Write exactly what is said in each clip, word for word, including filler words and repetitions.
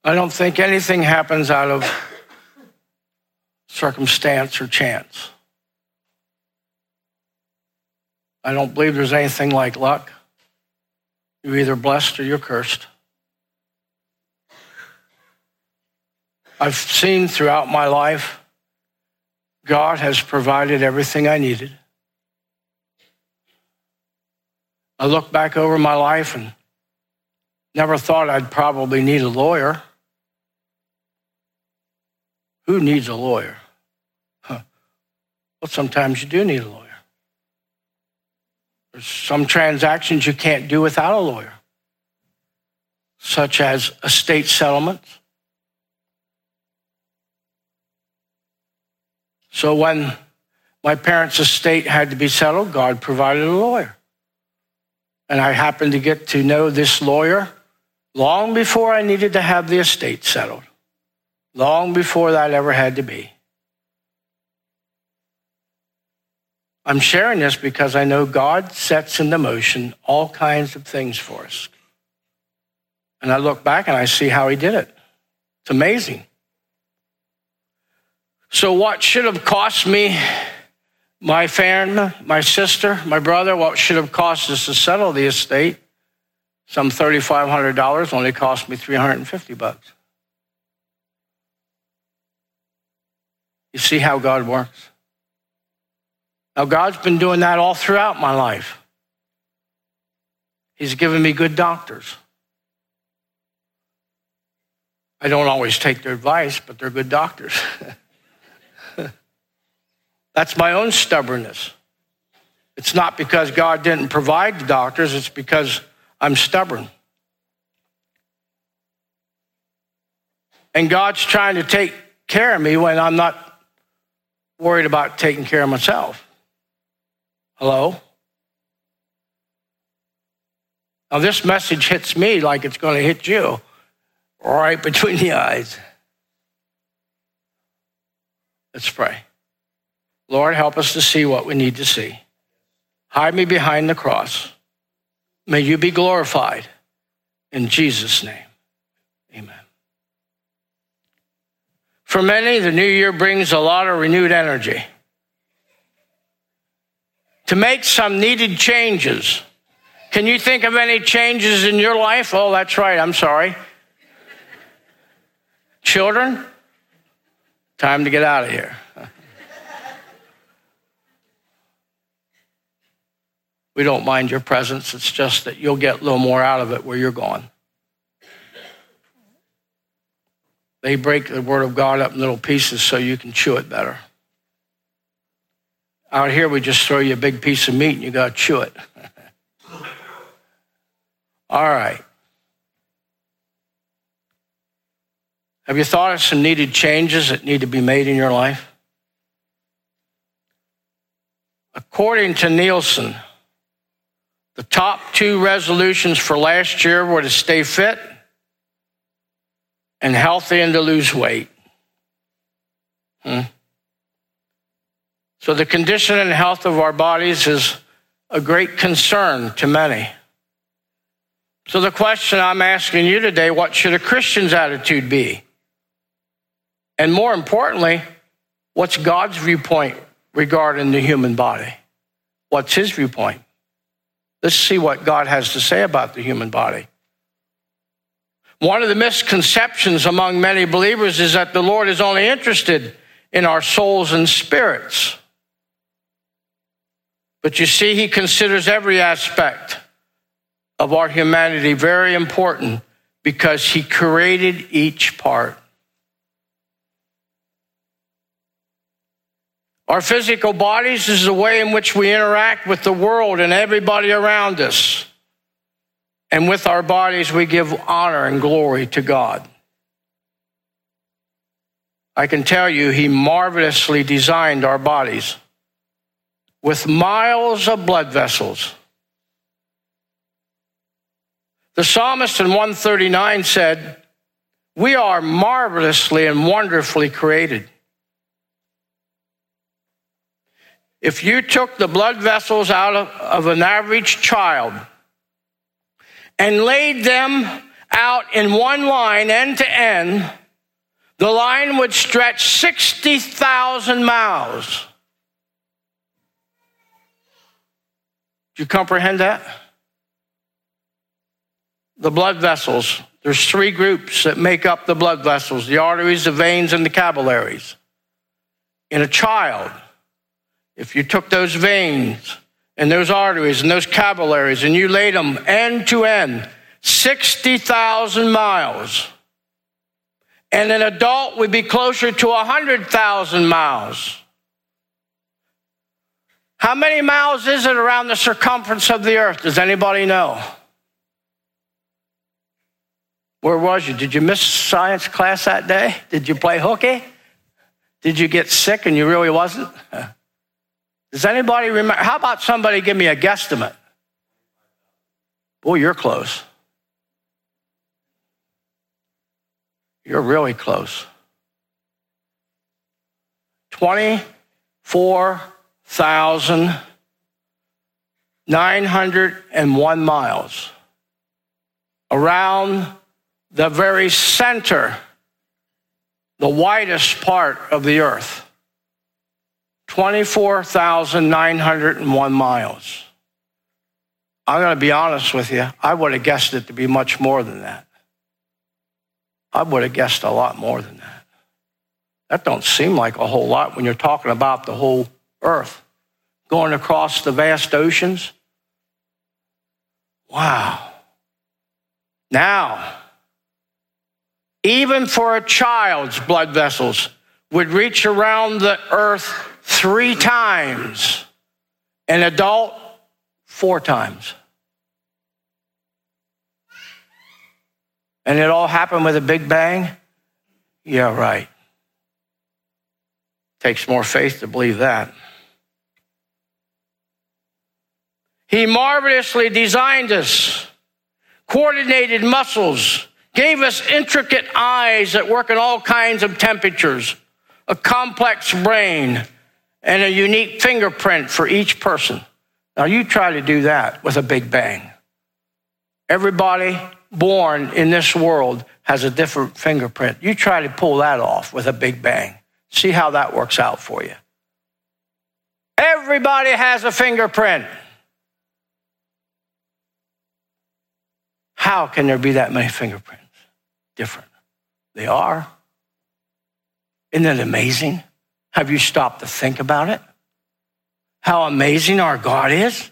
I don't think anything happens out of circumstance or chance. I don't believe there's anything like luck. You're either blessed or you're cursed. I've seen throughout my life, God has provided everything I needed. I look back over my life and never thought I'd probably need a lawyer. Who needs a lawyer? Huh. Well, sometimes you do need a lawyer. There's some transactions you can't do without a lawyer, such as estate settlements. So when my parents' estate had to be settled, God provided a lawyer. And I happened to get to know this lawyer long before I needed to have the estate settled, long before that ever had to be. I'm sharing this because I know God sets into motion all kinds of things for us. And I look back and I see how he did it. It's amazing. So what should have cost me, my family, my sister, my brother, what should have cost us to settle the estate, some three thousand five hundred dollars, only cost me three hundred fifty bucks. You see how God works? Now, God's been doing that all throughout my life. He's given me good doctors. I don't always take their advice, but they're good doctors. That's my own stubbornness. It's not because God didn't provide the doctors, it's because I'm stubborn. And God's trying to take care of me when I'm not worried about taking care of myself. Hello? Now this message hits me like it's going to hit you, right between the eyes. Let's pray. Lord, help us to see what we need to see. Hide me behind the cross. May you be glorified. In Jesus' name, amen. For many, the new year brings a lot of renewed energy to make some needed changes. Can you think of any changes in your life? Oh, that's right, I'm sorry. Children, time to get out of here. We don't mind your presence. It's just that you'll get a little more out of it where you're going. They break the word of God up in little pieces so you can chew it better. Out here, we just throw you a big piece of meat and you got to chew it. All right. Have you thought of some needed changes that need to be made in your life? According to Nielsen, the top two resolutions for last year were to stay fit and healthy and to lose weight. Hmm. So the condition and health of our bodies is a great concern to many. So the question I'm asking you today, what should a Christian's attitude be? And more importantly, what's God's viewpoint regarding the human body? What's his viewpoint? Let's see what God has to say about the human body. One of the misconceptions among many believers is that the Lord is only interested in our souls and spirits. But you see, he considers every aspect of our humanity very important because he created each part. Our physical bodies is the way in which we interact with the world and everybody around us. And with our bodies, we give honor and glory to God. I can tell you, he marvelously designed our bodies with miles of blood vessels. The psalmist in one thirty-nine said, "We are marvelously and wonderfully created." If you took the blood vessels out of, of an average child and laid them out in one line, end to end, the line would stretch sixty thousand miles. Do you comprehend that? The blood vessels. There's three groups that make up the blood vessels: the arteries, the veins, and the capillaries. In a child, if you took those veins and those arteries and those capillaries and you laid them end to end, sixty thousand miles. And an adult would be closer to one hundred thousand miles. How many miles is it around the circumference of the earth? Does anybody know? Where was you? Did you miss science class that day? Did you play hooky? Did you get sick and you really wasn't? Does anybody remember? How about somebody give me a guesstimate? Boy, you're close. You're really close. twenty-four thousand nine hundred one miles around the very center, the widest part of the earth. twenty-four thousand nine hundred one miles. I'm going to be honest with you. I would have guessed it to be much more than that. I would have guessed a lot more than that. That don't seem like a whole lot when you're talking about the whole earth going across the vast oceans. Wow. Now, even for a child's blood vessels would reach around the earth three times, an adult four times. And it all happened with a big bang? Yeah, right. Takes more faith to believe that. He marvelously designed us, coordinated muscles, gave us intricate eyes that work in all kinds of temperatures, a complex brain, and a unique fingerprint for each person. Now you try to do that with a big bang. Everybody born in this world has a different fingerprint. You try to pull that off with a big bang. See how that works out for you. Everybody has a fingerprint. How can there be that many fingerprints? Different. They are. Isn't it amazing? Have you stopped to think about it? How amazing our God is?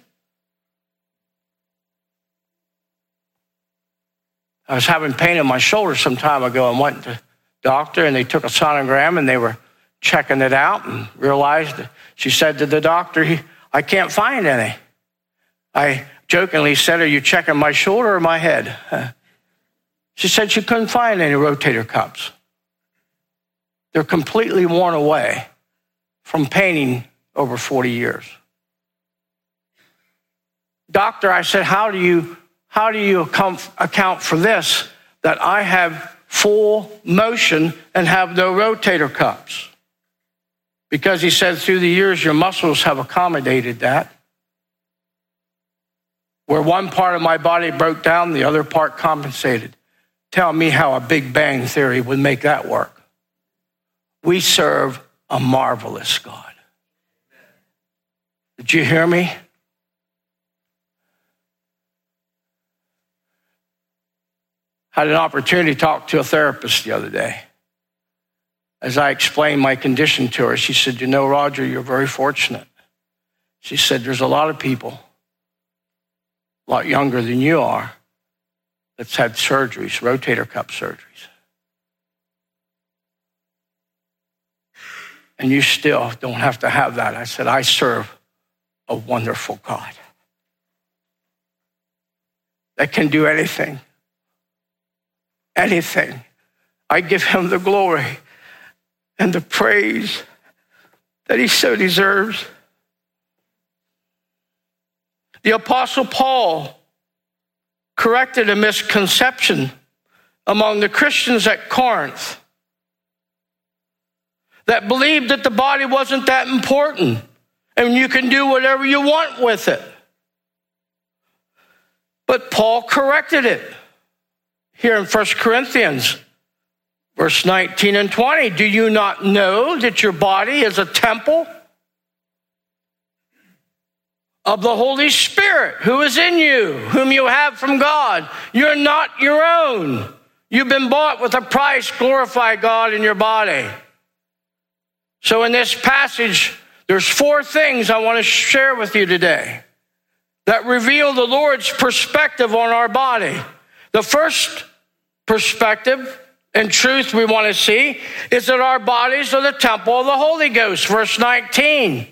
I was having pain in my shoulder some time ago and went to the doctor, and they took a sonogram and they were checking it out and realized, she said to the doctor, I can't find any. I jokingly said, are you checking my shoulder or my head? She said she couldn't find any rotator cuffs. They're completely worn away from painting over forty years. Doctor, I said, how do you How do you account for this, that I have full motion and have no rotator cuffs? Because he said through the years, your muscles have accommodated that. Where one part of my body broke down, the other part compensated. Tell me how a Big Bang Theory would make that work. We serve a marvelous God. Did you hear me? Had an opportunity to talk to a therapist the other day. As I explained my condition to her, she said, you know, Roger, you're very fortunate. She said, there's a lot of people, a lot younger than you are, that's had surgeries, rotator cuff surgeries. And you still don't have to have that. I said, I serve a wonderful God that can do anything. Anything. I give him the glory and the praise that he so deserves. The Apostle Paul corrected a misconception among the Christians at Corinth that believed that the body wasn't that important and you can do whatever you want with it. But Paul corrected it. here in First Corinthians, verse nineteen and twenty. Do you not know that your body is a temple of the Holy Spirit who is in you, whom you have from God? You're not your own. You've been bought with a price. Glorify God in your body. So in this passage, there's four things I want to share with you today that reveal the Lord's perspective on our body. The first perspective and truth we want to see is that our bodies are the temple of the Holy Ghost. Verse nineteen.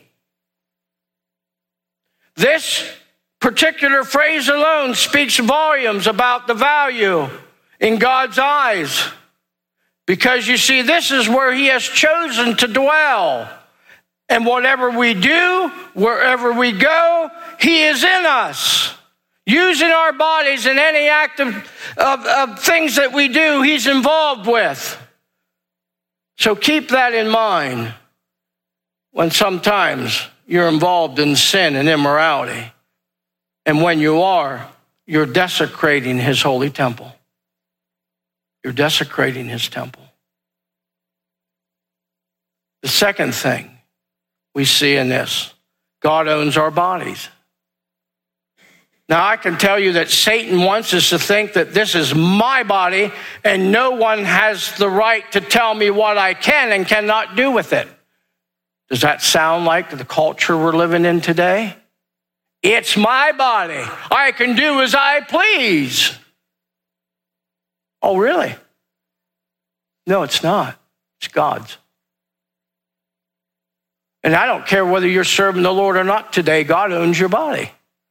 This particular phrase alone speaks volumes about the value in God's eyes. Because you see, this is where he has chosen to dwell. And whatever we do, wherever we go, he is in us. Using our bodies in any act of, of, of things that we do, he's involved with. So keep that in mind when sometimes you're involved in sin and immorality. And when you are, you're desecrating his holy temple. You're desecrating his temple. The second thing we see in this, God owns our bodies. Now, I can tell you that Satan wants us to think that this is my body and no one has the right to tell me what I can and cannot do with it. Does that sound like the culture we're living in today? It's my body. I can do as I please. Oh, really? No, it's not. It's God's. And I don't care whether you're serving the Lord or not today, God owns your body.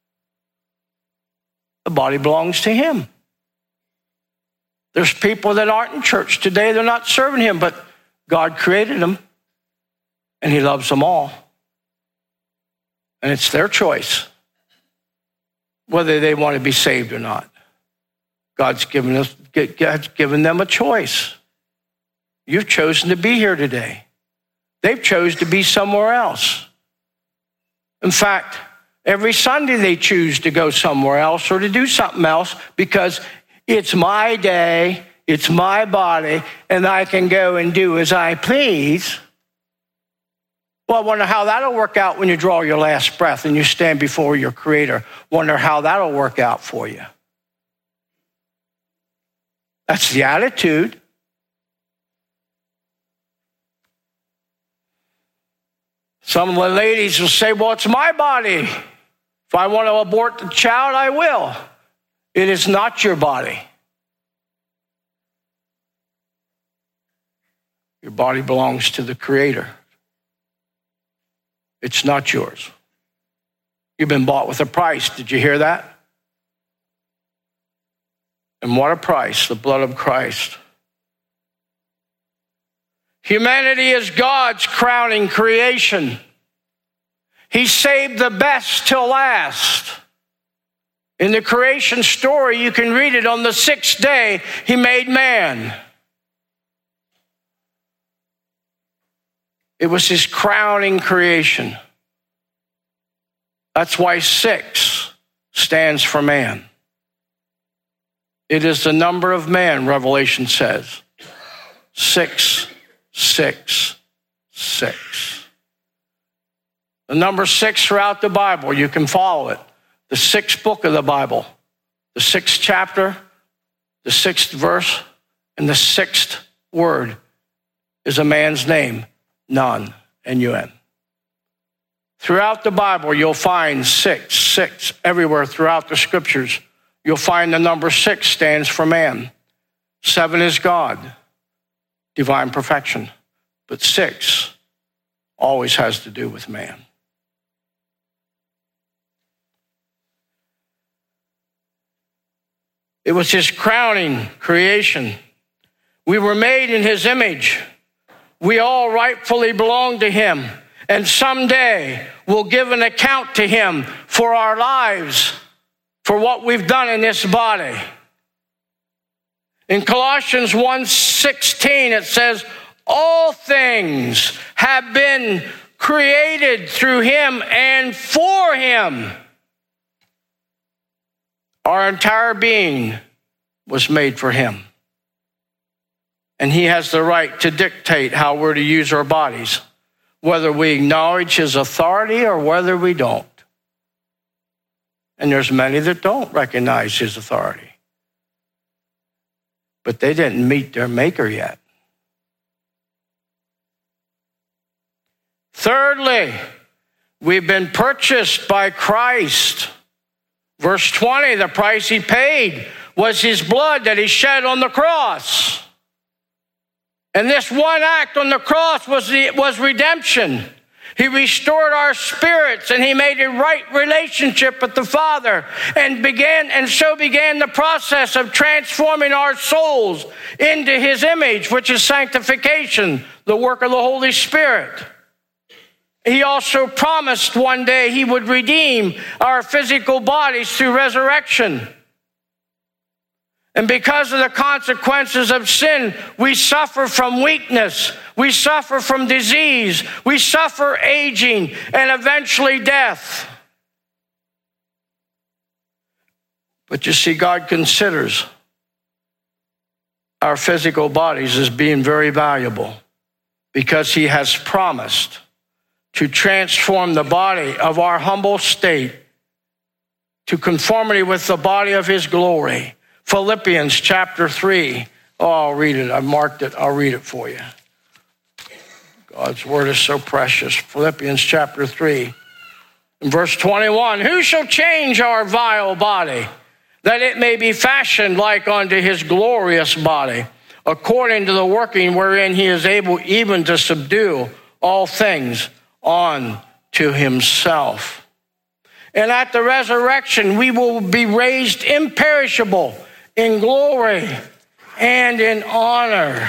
The body belongs to him. There's people that aren't in church today, they're not serving him, but God created them and he loves them all. And it's their choice whether they want to be saved or not. God's given us, God's given them a choice. You've chosen to be here today. They've chosen to be somewhere else. In fact, every Sunday they choose to go somewhere else or to do something else because it's my day, it's my body, and I can go and do as I please. Well, I wonder how that'll work out when you draw your last breath and you stand before your Creator. Wonder how that'll work out for you. That's the attitude. Some of the ladies will say, well, it's my body. If I want to abort the child, I will. It is not your body. Your body belongs to the Creator. It's not yours. You've been bought with a price. Did you hear that? And what a price, the blood of Christ. Humanity is God's crowning creation. He saved the best till last. In the creation story, you can read it. On the sixth day, he made man. It was his crowning creation. That's why six stands for man. It is the number of man, Revelation says. Six, six, six. The number six throughout the Bible, you can follow it. The sixth book of the Bible, the sixth chapter, the sixth verse, and the sixth word is a man's name, Nun, N U N. Throughout the Bible, you'll find six, six, everywhere throughout the scriptures. You'll find the number six stands for man. Seven is God, divine perfection. But six always has to do with man. It was his crowning creation. We were made in his image. We all rightfully belong to him. And someday we'll give an account to him for our lives, for what we've done in this body. In Colossians one sixteen, it says, all things have been created through him and for him. Our entire being was made for him. And he has the right to dictate how we're to use our bodies, whether we acknowledge his authority or whether we don't. And there's many that don't recognize his authority. But they didn't meet their maker yet. Thirdly, we've been purchased by Christ. Verse twenty, the price he paid was his blood that he shed on the cross. And this one act on the cross was, the, was redemption. He restored our spirits and he made a right relationship with the Father and began, and so began the process of transforming our souls into his image, which is sanctification, the work of the Holy Spirit. He also promised one day he would redeem our physical bodies through resurrection. And because of the consequences of sin, we suffer from weakness, we suffer from disease, we suffer aging, and eventually death. But you see, God considers our physical bodies as being very valuable because he has promised to transform the body of our humble state to conformity with the body of his glory. Philippians chapter three. Oh, I'll read it. I've marked it. I'll read it for you. God's word is so precious. Philippians chapter three. In verse twenty-one, who shall change our vile body, that it may be fashioned like unto his glorious body, according to the working wherein he is able even to subdue all things on to himself. And at the resurrection, we will be raised imperishable in glory and in honor.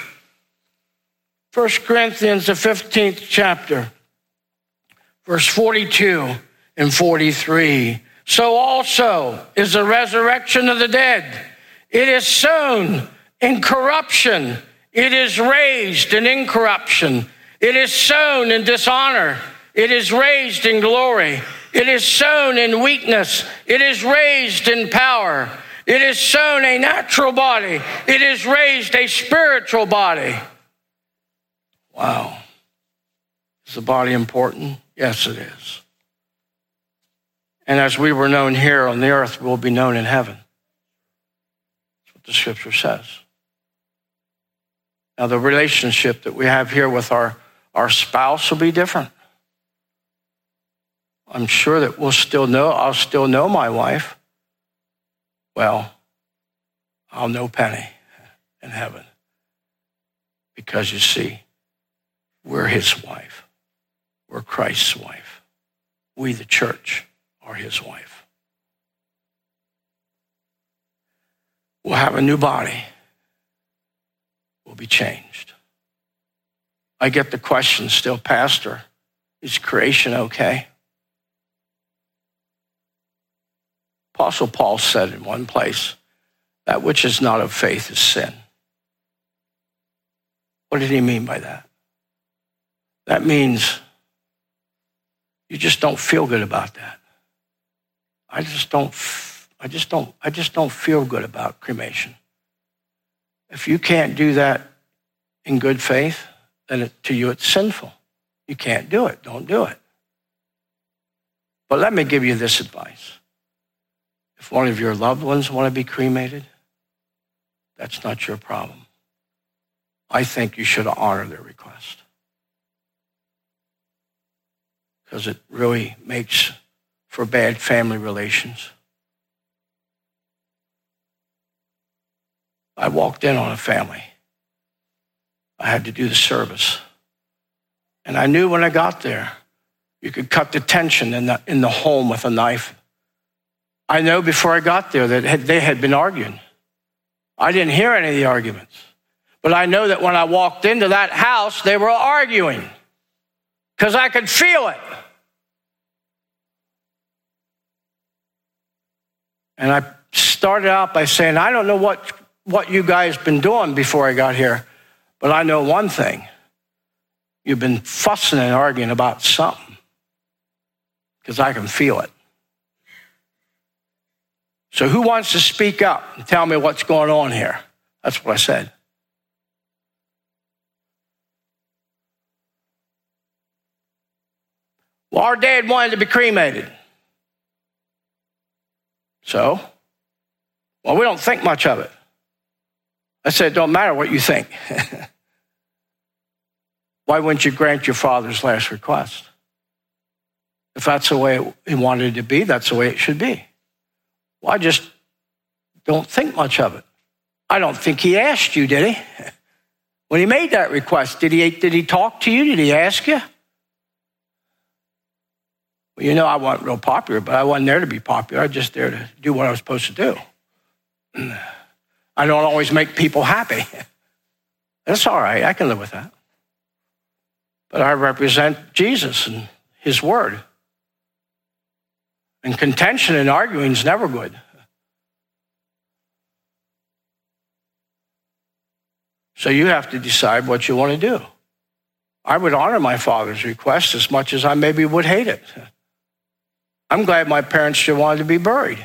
First Corinthians, the fifteenth chapter, verse forty-two and forty-three. So also is the resurrection of the dead. It is sown in corruption. It is raised in incorruption. It is sown in dishonor. It is raised in glory. It is sown in weakness. It is raised in power. It is sown a natural body. It is raised a spiritual body. Wow. Is the body important? Yes, it is. And as we were known here on the earth, we will be known in heaven. That's what the scripture says. Now, the relationship that we have here with our, our spouse will be different. I'm sure that we'll still know, I'll still know my wife. Well, I'll know Penny in heaven. Because you see, we're his wife. We're Christ's wife. We, the church, are his wife. We'll have a new body. We'll be changed. I get the question still, Pastor, is creation okay? Apostle Paul said in one place, that which is not of faith is sin. What did he mean by that? That means you just don't feel good about that. I just don't, I just don't, I just don't feel good about cremation. If you can't do that in good faith, then it, to you it's sinful. You can't do it. Don't do it. But let me give you this advice. If one of your loved ones want to be cremated, that's not your problem. I think you should honor their request. Because it really makes for bad family relations. I walked in on a family. I had to do the service. And I knew when I got there, you could cut the tension in the, in the home with a knife. I know before I got there that they had been arguing. I didn't hear any of the arguments. But I know that when I walked into that house, they were arguing because I could feel it. And I started out by saying, I don't know what, what you guys been doing before I got here, but I know one thing. You've been fussing and arguing about something because I can feel it. So who wants to speak up and tell me what's going on here? That's what I said. Well, our dad wanted to be cremated. So, well, we don't think much of it. I said, it don't matter what you think. Why wouldn't you grant your father's last request? If that's the way he wanted it to be, that's the way it should be. Well, I just don't think much of it. I don't think he asked you, did he? When he made that request, did he, did he talk to you? Did he ask you? Well, you know, I wasn't real popular, but I wasn't there to be popular. I was just there to do what I was supposed to do. I don't always make people happy. That's all right. I can live with that. But I represent Jesus and his word. And contention and arguing is never good. So you have to decide what you want to do. I would honor my father's request as much as I maybe would hate it. I'm glad my parents still wanted to be buried.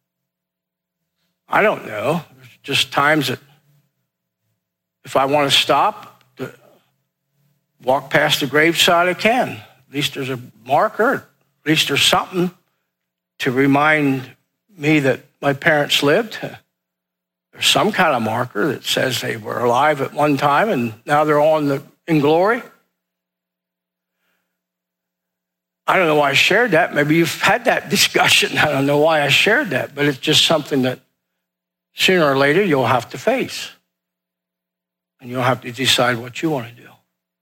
I don't know. There's just times that if I want to stop, to walk past the graveside, I can. At least there's a marker. At least there's something to remind me that my parents lived. There's some kind of marker that says they were alive at one time and now they're all in, the, in glory. I don't know why I shared that. Maybe you've had that discussion. I don't know why I shared that, but it's just something that sooner or later you'll have to face. And you'll have to decide what you want to do.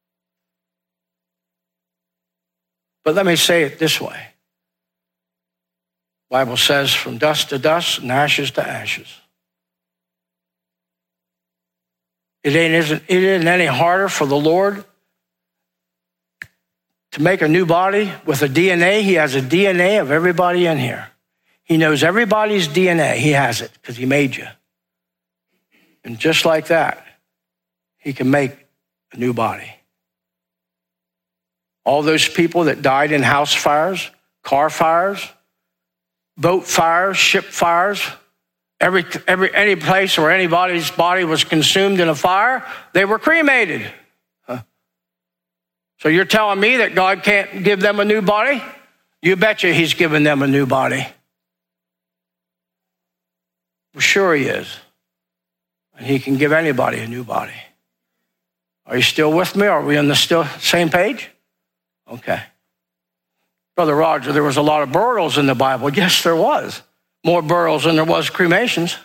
But let me say it this way. The Bible says from dust to dust and ashes to ashes. It ain't isn't it isn't any harder for the Lord to make a new body with a D N A. He has a D N A of everybody in here. He knows everybody's D N A. He has it because he made you. And just like that, he can make a new body. All those people that died in house fires, car fires, boat fires, ship fires, every, every, any place where anybody's body was consumed in a fire, they were cremated. Huh. So you're telling me that God can't give them a new body? You betcha he's given them a new body. Well, sure he is. And he can give anybody a new body. Are you still with me? Are we on the still same page? Okay. Brother Roger, there was a lot of burials in the Bible. Yes, there was. More burials than there was cremations.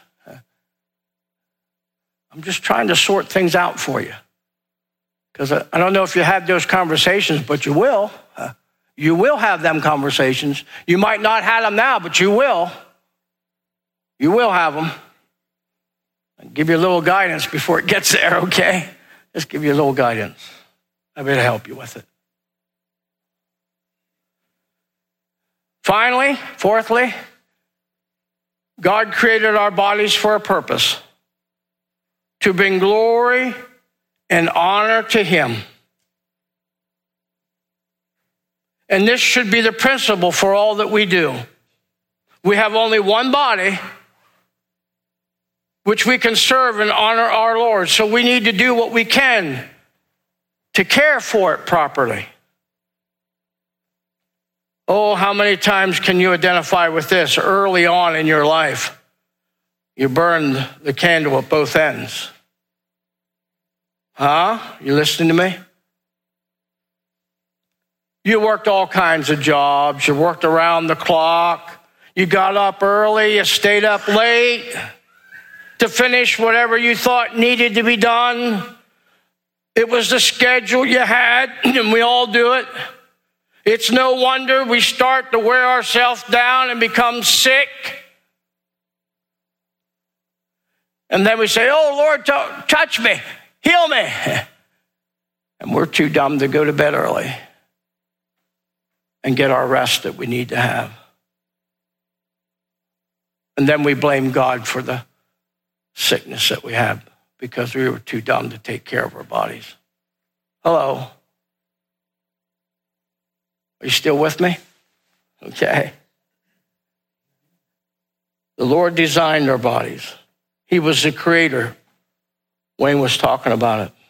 I'm just trying to sort things out for you. Because I don't know if you had those conversations, but you will. You will have them conversations. You might not have them now, but you will. You will have them. I'll give you a little guidance before it gets there, okay? Just give you a little guidance. I'll be able to help you with it. Finally, fourthly, God created our bodies for a purpose, to bring glory and honor to him. And this should be the principle for all that we do. We have only one body which we can serve and honor our Lord. So we need to do what we can to care for it properly. Oh, how many times can you identify with this early on in your life? You burned the candle at both ends. Huh? You listening to me? You worked all kinds of jobs. You worked around the clock. You got up early. You stayed up late to finish whatever you thought needed to be done. It was the schedule you had, and we all do it. It's no wonder we start to wear ourselves down and become sick. And then we say, oh, Lord, t- touch me, heal me. And we're too dumb to go to bed early and get our rest that we need to have. And then we blame God for the sickness that we have because we were too dumb to take care of our bodies. Hello. Are you still with me? Okay. The Lord designed our bodies. He was the creator. Wayne was talking about it.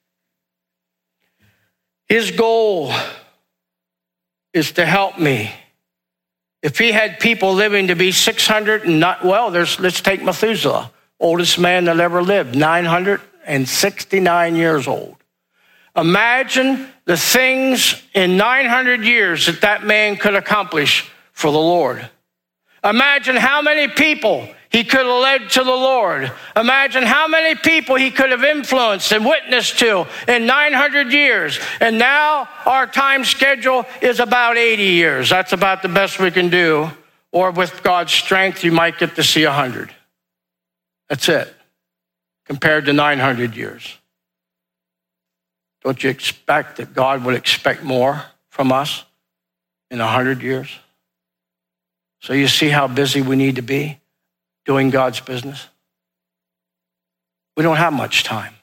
His goal is to help me. If he had people living to be six hundred and not, well, there's, let's take Methuselah, oldest man that ever lived, nine hundred sixty-nine years old. Imagine the things in nine hundred years that that man could accomplish for the Lord. Imagine how many people he could have led to the Lord. Imagine how many people he could have influenced and witnessed to in nine hundred years. And now our time schedule is about eighty years. That's about the best we can do. Or with God's strength, you might get to see one hundred. That's it, compared to nine hundred years. Don't you expect that God would expect more from us in one hundred years? So you see how busy we need to be doing God's business? We don't have much time.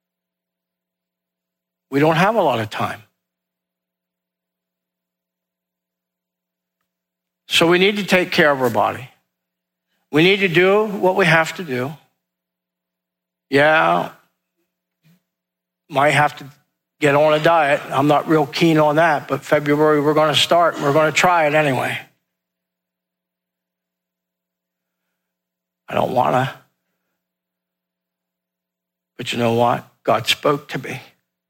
We don't have a lot of time. So we need to take care of our body. We need to do what we have to do. Yeah, might have to get on a diet. I'm not real keen on that, but February we're going to start and we're going to try it anyway. I don't want to. But you know what? God spoke to me.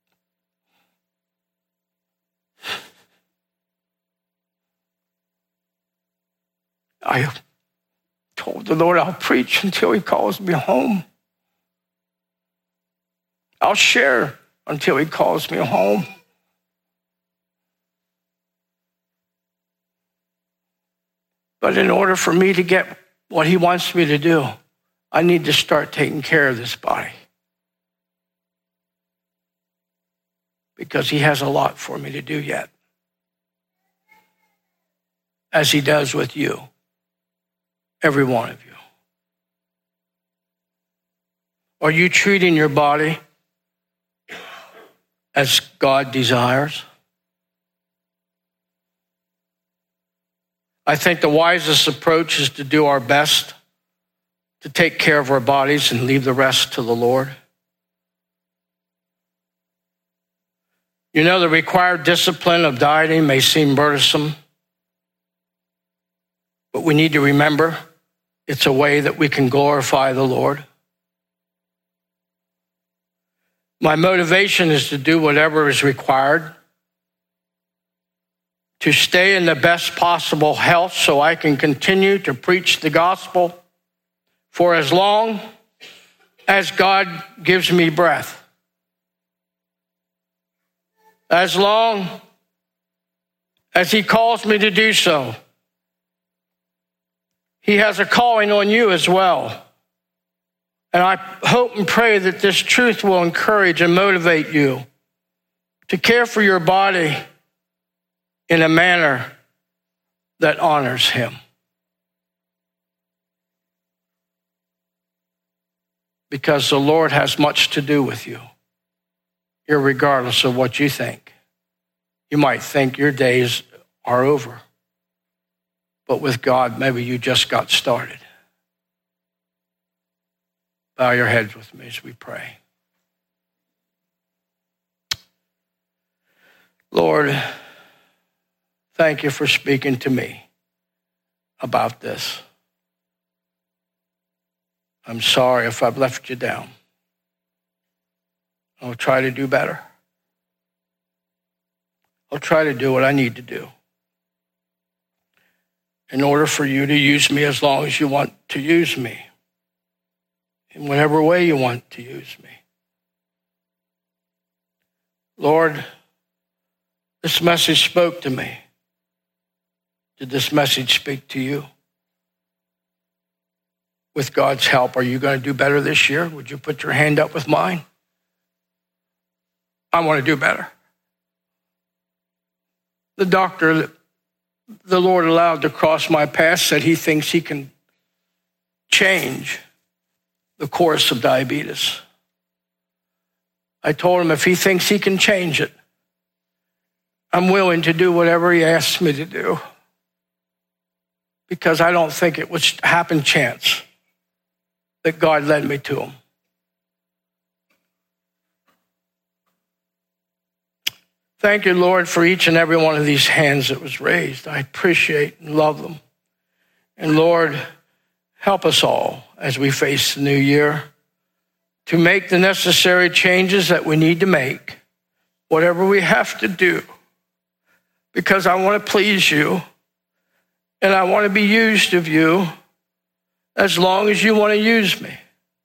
I told the Lord I'll preach until he calls me home. I'll share until he calls me home. But in order for me to get what he wants me to do, I need to start taking care of this body. Because he has a lot for me to do yet. As he does with you. Every one of you. Are you treating your body as God desires? I think the wisest approach is to do our best to take care of our bodies and leave the rest to the Lord. You know, the required discipline of dieting may seem burdensome, but we need to remember it's a way that we can glorify the Lord. My motivation is to do whatever is required to stay in the best possible health so I can continue to preach the gospel for as long as God gives me breath. As long as he calls me to do so. He has a calling on you as well. And I hope and pray that this truth will encourage and motivate you to care for your body in a manner that honors him. Because the Lord has much to do with you, irregardless of what you think. You might think your days are over, but with God, maybe you just got started. Bow your heads with me as we pray. Lord, thank you for speaking to me about this. I'm sorry if I've left you down. I'll try to do better. I'll try to do what I need to do in order for you to use me as long as you want to use me, in whatever way you want to use me. Lord, this message spoke to me. Did this message speak to you? With God's help, are you going to do better this year? Would you put your hand up with mine? I want to do better. The doctor that the Lord allowed to cross my path said he thinks he can change the course of diabetes. I told him if he thinks he can change it, I'm willing to do whatever he asks me to do. because I don't think it would happen chance that God led me to them. Thank you, Lord, for each and every one of these hands that was raised. I appreciate and love them. And Lord, help us all as we face the new year to make the necessary changes that we need to make, whatever we have to do, because I want to please you and I want to be used of you as long as you want to use me.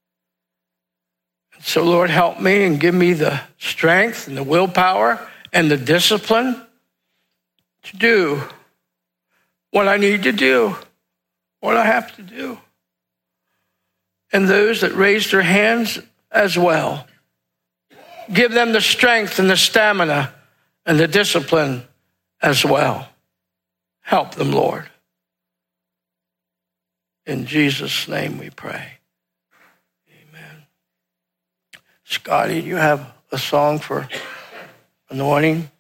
And so, Lord, help me and give me the strength and the willpower and the discipline to do what I need to do, what I have to do. And those that raised their hands as well, give them the strength and the stamina and the discipline as well. Help them, Lord. In Jesus' name we pray. Amen. Scotty, do you have a song for anointing?